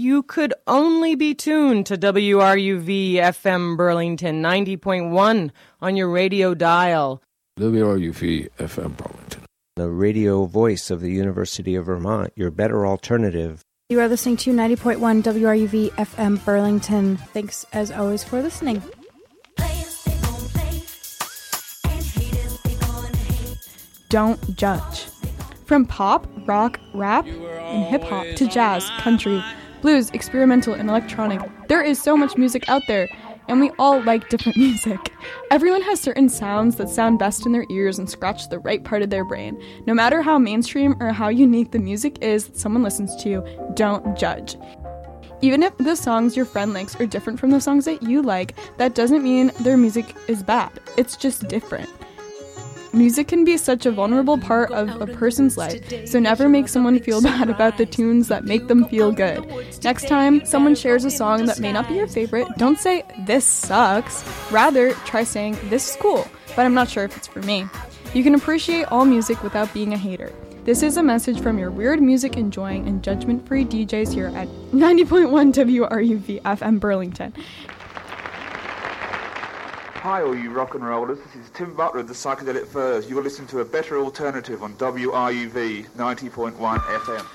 you could only be tuned to WRUV FM Burlington 90.1 on your radio dial. WRUV FM Burlington. The radio voice of the University of Vermont, your better alternative. You are listening to 90.1 WRUV FM Burlington. Thanks, as always, for listening. Don't judge. From pop, rock, rap, and hip-hop to jazz, country, blues, experimental, and electronic, there is so much music out there, and we all like different music. Everyone has certain sounds that sound best in their ears and scratch the right part of their brain. No matter how mainstream or how unique the music is that someone listens to, don't judge. Even if the songs your friend likes are different from the songs that you like, that doesn't mean their music is bad. It's just different. Music can be such a vulnerable part of a person's life, so never make someone feel bad about the tunes that make them feel good. Next time someone shares a song that may not be your favorite, don't say, "This sucks." Rather, try saying, "This is cool, but I'm not sure if it's for me." You can appreciate all music without being a hater. This is a message from your weird music enjoying and judgment-free DJs here at 90.1 WRUV FM Burlington. Hi all you rock and rollers, this is Tim Butler of the Psychedelic Furs. You are listening to a better alternative on WRUV 90.1 FM.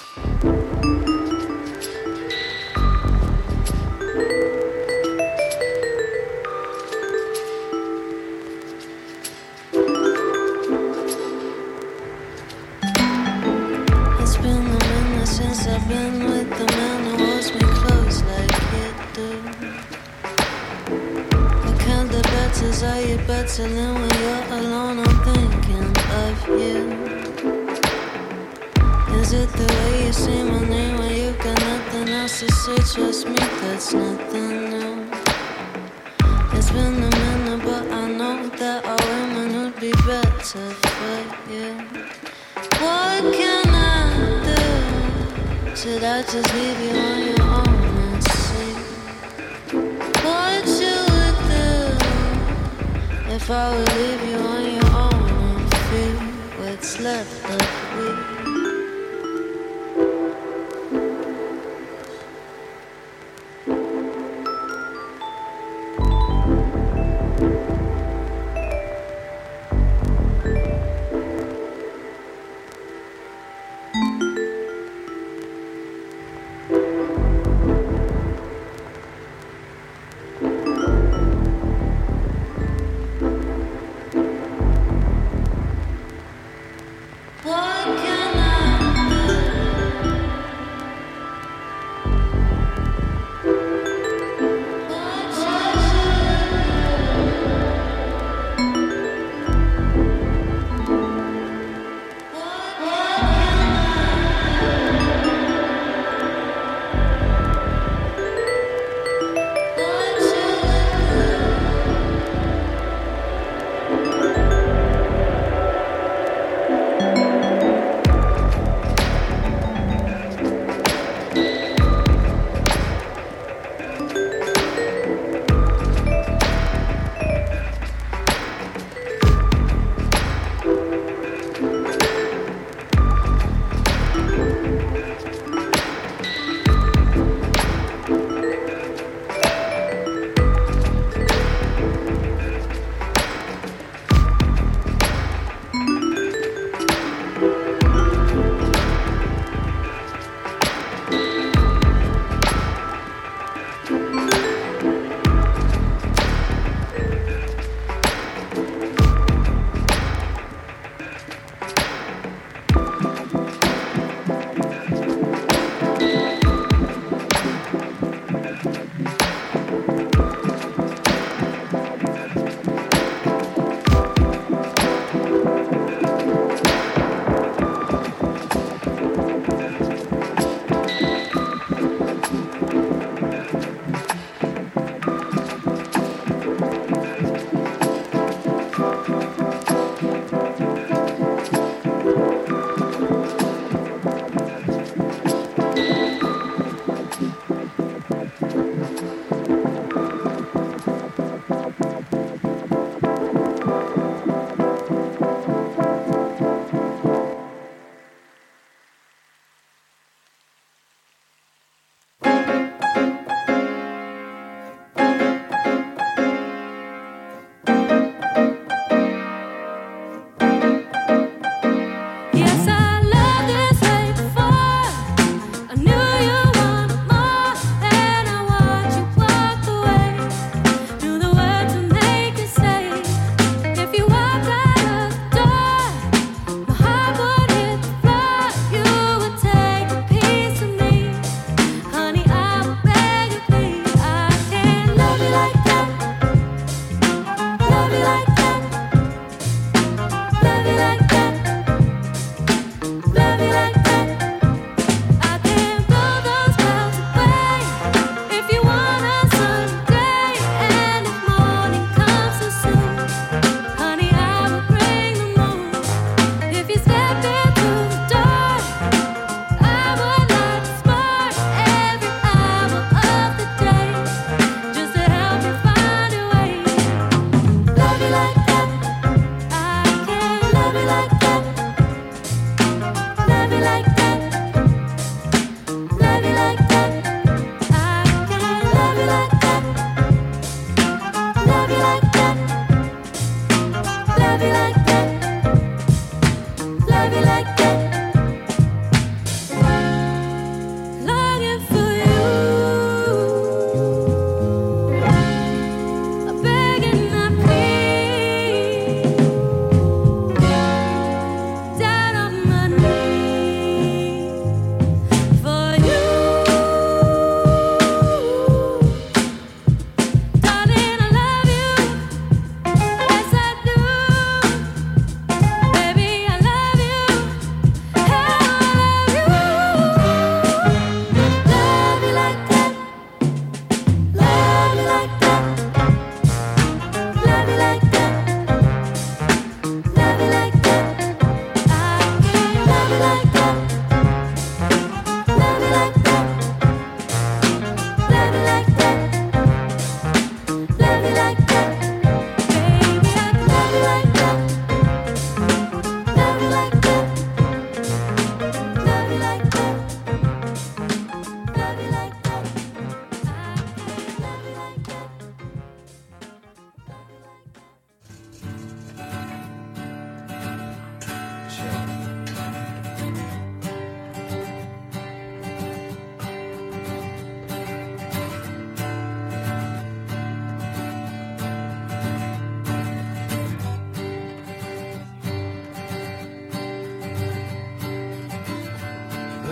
It's been a minute since I've been with the man who holds me close like you do. The betters are you battling when you're alone? I'm thinking of you. Is it the way you say my name when you got nothing else to say? Trust me, that's nothing new. It's been a minute, but I know that our women would be better for you. What can I do? Should I just leave you on your own and see what you if I would leave you on your own and feel what's left of me?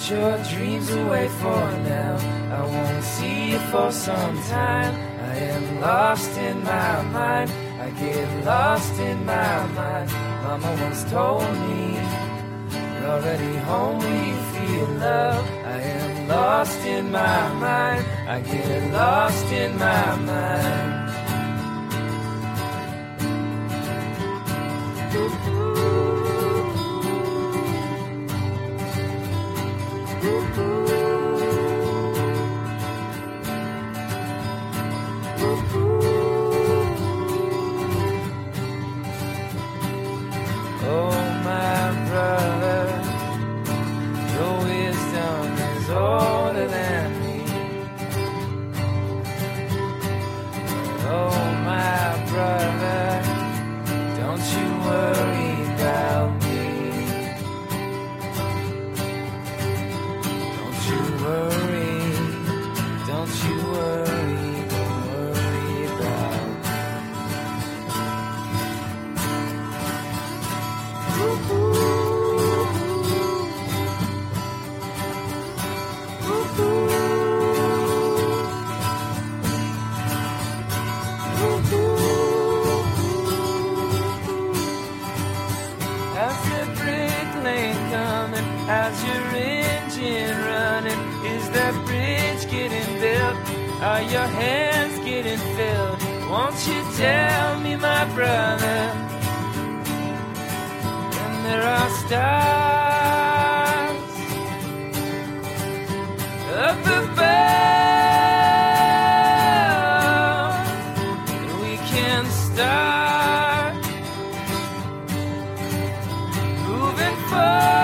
put your dreams away for now. I won't see you for some time. I am lost in my mind. I get lost in my mind. Mama once told me, you're already home when you feel love. I am lost in my mind. I get lost in my mind. Are your hands getting filled? Won't you tell me, my brother? And there are stars up above, and we can start moving forward.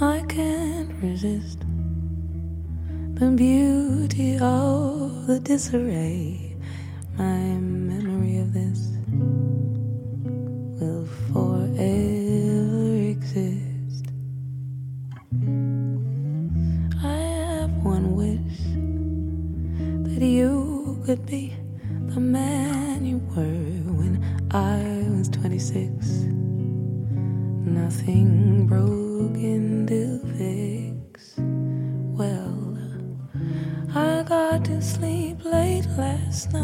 I can't resist the beauty of the disarray. My memory of this will forever exist. I have one wish, that you could be the man you were when I was 26. Nothing broken to fix. Well, I got to sleep late last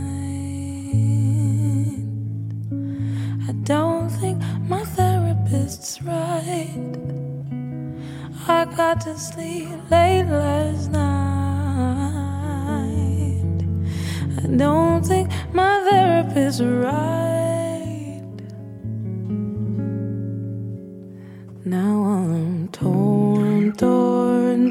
night. I don't think my therapist's right. I got to sleep late last night. I don't think my therapist's right. Now I'm torn, torn,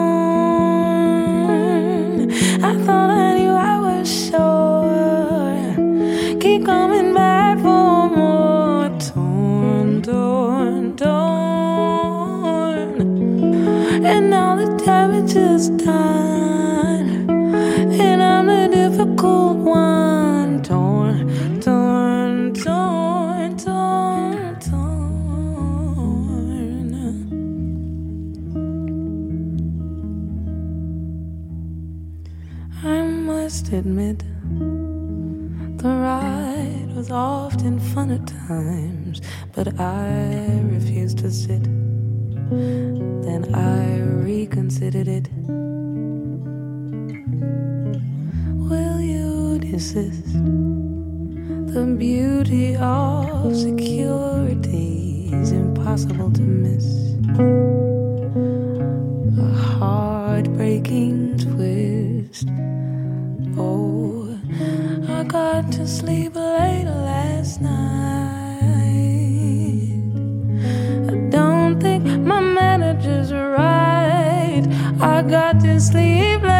torn. I thought I knew I was sure. Keep coming back for more. Torn, torn, torn. And now the damage is done, and I'm the difficult one. Torn, torn, torn, torn, torn. I must admit, the ride was often fun at times, but I refused to sit. Then I reconsidered it. Will you desist? The beauty of security is impossible to miss. A heartbreaking twist. Oh, I got to sleep late last night. I don't think my manager's right. I got to sleep late.